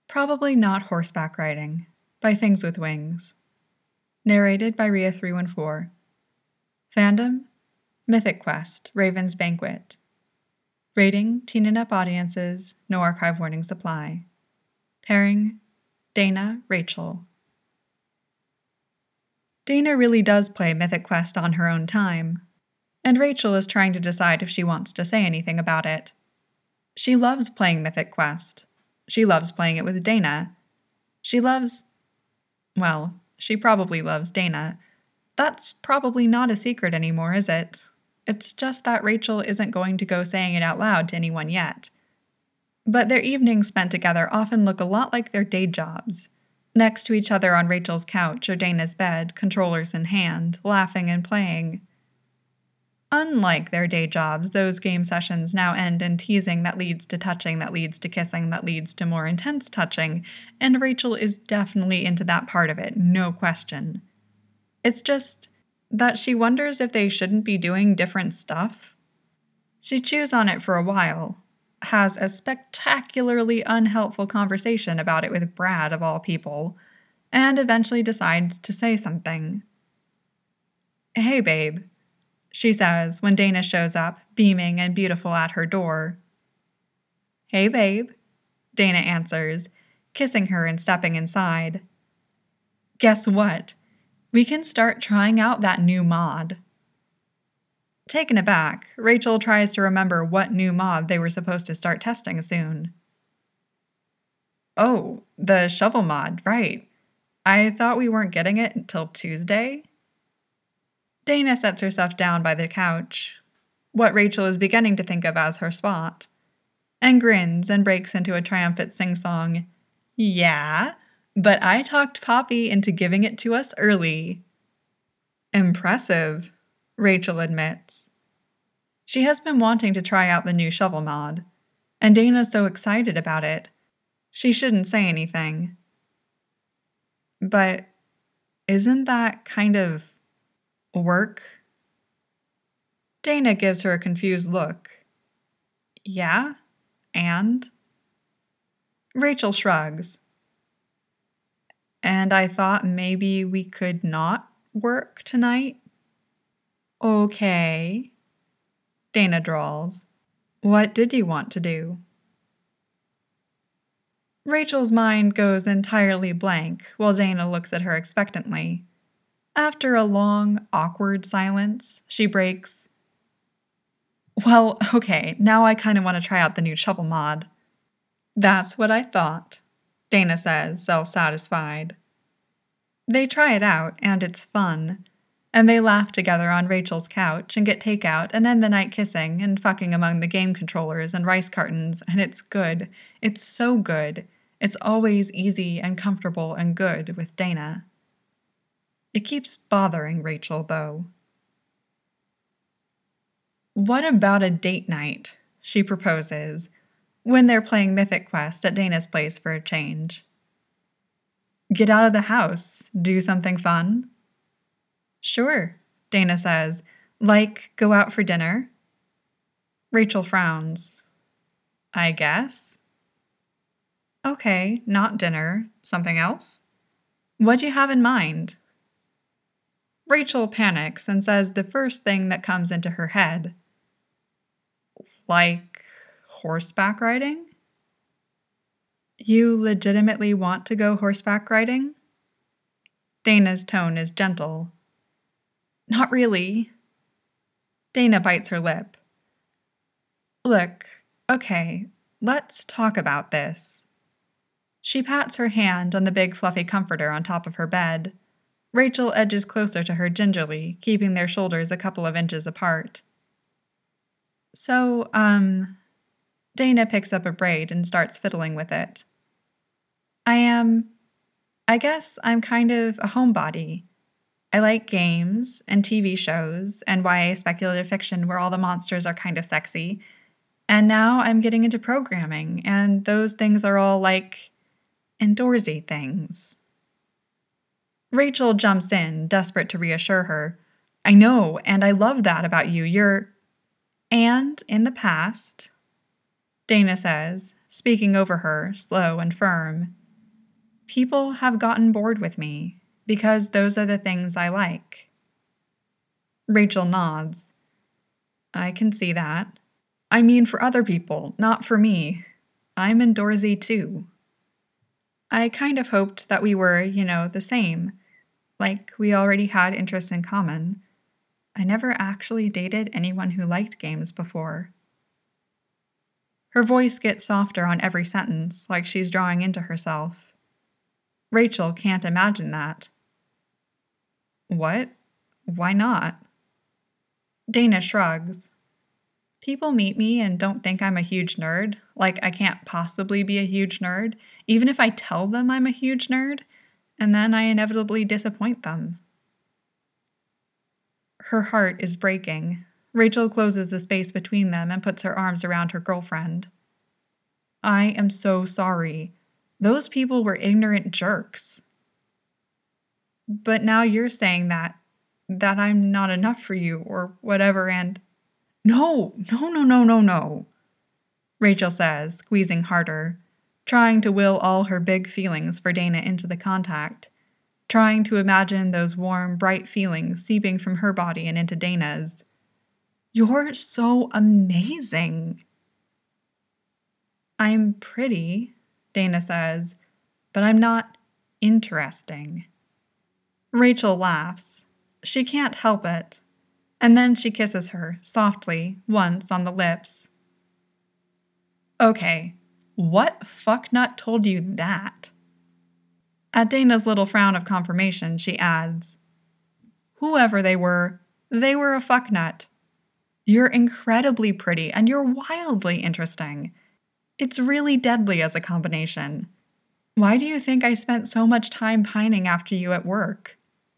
Probably Not Horseback Riding by Things with Wings. Narrated by Rhea314. Fandom: Mythic Quest, Raven's Banquet. Rating: Teen and Up audiences, no archive warnings apply. Pairing: Dana, Rachel. Dana really does play Mythic Quest on her own time, and Rachel is trying to decide if she wants to say anything about it. She loves playing Mythic Quest. She loves playing it with Dana. She probably loves Dana. That's probably not a secret anymore, is it? It's just that Rachel isn't going to go saying it out loud to anyone yet. But their evenings spent together often look a lot like their day jobs, next to each other on Rachel's couch or Dana's bed, controllers in hand, laughing and playing. Unlike their day jobs, those game sessions now end in teasing that leads to touching, that leads to kissing, that leads to more intense touching, and Rachel is definitely into that part of it, no question. It's just that she wonders if they shouldn't be doing different stuff. She chews on it for a while, has a spectacularly unhelpful conversation about it with Brad, of all people, and eventually decides to say something. "Hey, babe," she says when Dana shows up, beaming and beautiful at her door. "Hey, babe," Dana answers, kissing her and stepping inside. "Guess what? We can start trying out that new mod." Taken aback, Rachel tries to remember what new mod they were supposed to start testing soon. "Oh, the shovel mod, right. I thought we weren't getting it until Tuesday?" Dana sets herself down by the couch, what Rachel is beginning to think of as her spot, and grins and breaks into a triumphant sing-song. "Yeah, but I talked Poppy into giving it to us early." "Impressive," Rachel admits. She has been wanting to try out the new shovel mod, and Dana's so excited about it, she shouldn't say anything. But isn't that kind of work? Dana gives her a confused look. "Yeah? And?" Rachel shrugs. "And I thought maybe we could not work tonight?" "Okay," Dana drawls. "What did you want to do?" Rachel's mind goes entirely blank while Dana looks at her expectantly. After a long, awkward silence, she breaks. "Well, okay, now I kind of want to try out the new shovel mod." "That's what I thought," Dana says, self-satisfied. They try it out, and it's fun. And they laugh together on Rachel's couch and get takeout and end the night kissing and fucking among the game controllers and rice cartons, and it's good. It's so good. It's always easy and comfortable and good with Dana. It keeps bothering Rachel, though. "What about a date night?" she proposes, when they're playing Mythic Quest at Dana's place for a change. "Get out of the house, do something fun?" "Sure," Dana says. "Like, go out for dinner?" Rachel frowns. "I guess." "Okay, not dinner. Something else? What'd you have in mind?" Rachel panics and says the first thing that comes into her head. "Like horseback riding?" "You legitimately want to go horseback riding?" Dana's tone is gentle. "Not really." Dana bites her lip. "Look, okay, let's talk about this." She pats her hand on the big fluffy comforter on top of her bed. Rachel edges closer to her gingerly, keeping their shoulders a couple of inches apart. "So, Dana picks up a braid and starts fiddling with it. I guess I'm kind of a homebody. I like games and TV shows and YA speculative fiction where all the monsters are kind of sexy. And now I'm getting into programming, and those things are all like indoorsy things." Rachel jumps in, desperate to reassure her. "I know, and I love that about you. You're..." "And in the past," Dana says, speaking over her, slow and firm. People have gotten bored with me, because those are the things I like. Rachel nods. I can see that. I mean for other people, not for me. I'm indoorsy too. I kind of hoped that we were, the same. Like we already had interests in common. I never actually dated anyone who liked games before. Her voice gets softer on every sentence, like she's drawing into herself. Rachel can't imagine that. What? Why not? Dana shrugs. People meet me and don't think I'm a huge nerd, like I can't possibly be a huge nerd, even if I tell them I'm a huge nerd, and then I inevitably disappoint them. Her heart is breaking. Rachel closes the space between them and puts her arms around her girlfriend. I am so sorry. Those people were ignorant jerks. But now you're saying that I'm not enough for you or whatever, and... No. Rachel says, squeezing harder, trying to will all her big feelings for Dana into the contact, trying to imagine those warm, bright feelings seeping from her body and into Dana's. You're so amazing. I'm pretty, Dana says, but I'm not interesting. Rachel laughs. She can't help it. And then she kisses her, softly, once on the lips. Okay, what fucknut told you that? At Dana's little frown of confirmation, she adds, whoever they were a fucknut. You're incredibly pretty, and you're wildly interesting. It's really deadly as a combination. Why do you think I spent so much time pining after you at work?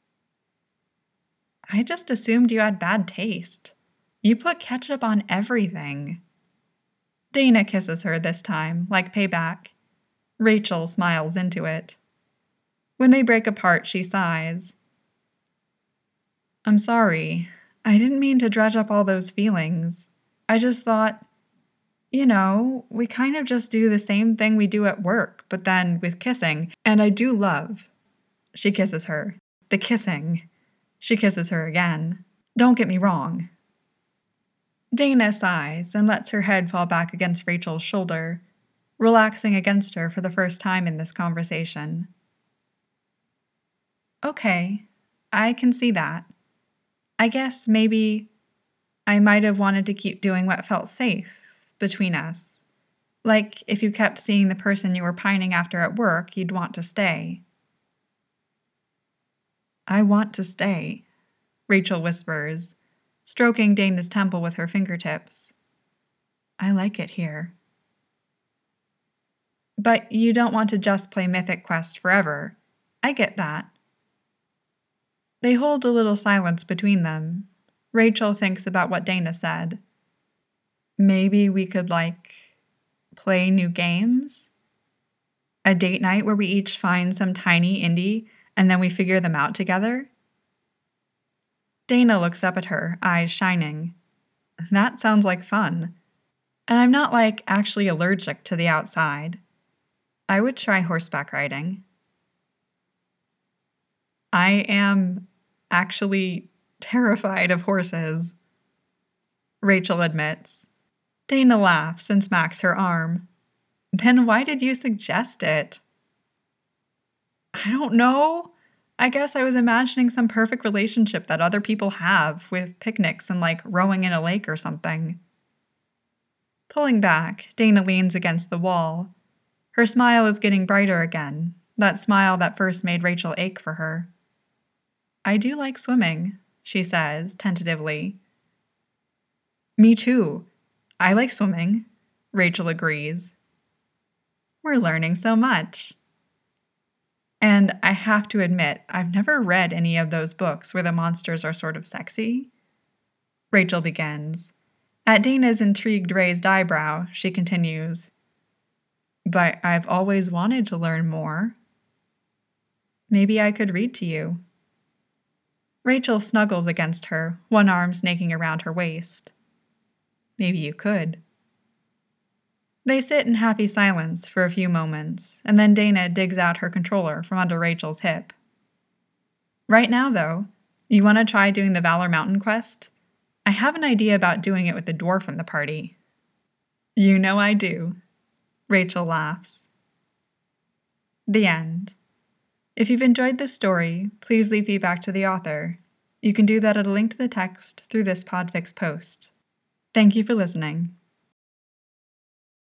I just assumed you had bad taste. You put ketchup on everything. Dana kisses her this time, like payback. Rachel smiles into it. When they break apart, she sighs. I'm sorry. I didn't mean to dredge up all those feelings. I just thought, we kind of just do the same thing we do at work, but then with kissing, and I do love. She kisses her. The kissing. She kisses her again. Don't get me wrong. Dana sighs and lets her head fall back against Rachel's shoulder, relaxing against her for the first time in this conversation. Okay, I can see that. I guess maybe I might have wanted to keep doing what felt safe between us. Like if you kept seeing the person you were pining after at work, you'd want to stay. I want to stay, Rachel whispers, stroking Dana's temple with her fingertips. I like it here. But you don't want to just play Mythic Quest forever. I get that. They hold a little silence between them. Rachel thinks about what Dana said. Maybe we could, play new games? A date night where we each find some tiny indie and then we figure them out together? Dana looks up at her, eyes shining. That sounds like fun. And I'm not, actually allergic to the outside. I would try horseback riding. I am actually terrified of horses, Rachel admits. Dana laughs and smacks her arm. Then why did you suggest it? I don't know. I guess I was imagining some perfect relationship that other people have, with picnics and rowing in a lake or something. Pulling back, Dana leans against the wall. Her smile is getting brighter again, that smile that first made Rachel ache for her. I do like swimming, she says, tentatively. Me too. I like swimming, Rachel agrees. We're learning so much. And I have to admit, I've never read any of those books where the monsters are sort of sexy. Rachel begins. At Dana's intrigued raised eyebrow, she continues. But I've always wanted to learn more. Maybe I could read to you. Rachel snuggles against her, one arm snaking around her waist. Maybe you could. They sit in happy silence for a few moments, and then Dana digs out her controller from under Rachel's hip. Right now, though, you want to try doing the Valor Mountain quest? I have an idea about doing it with the dwarf in the party. You know I do. Rachel laughs. The end. If you've enjoyed this story, please leave feedback to the author. You can do that at a link to the text through this Podfix post. Thank you for listening.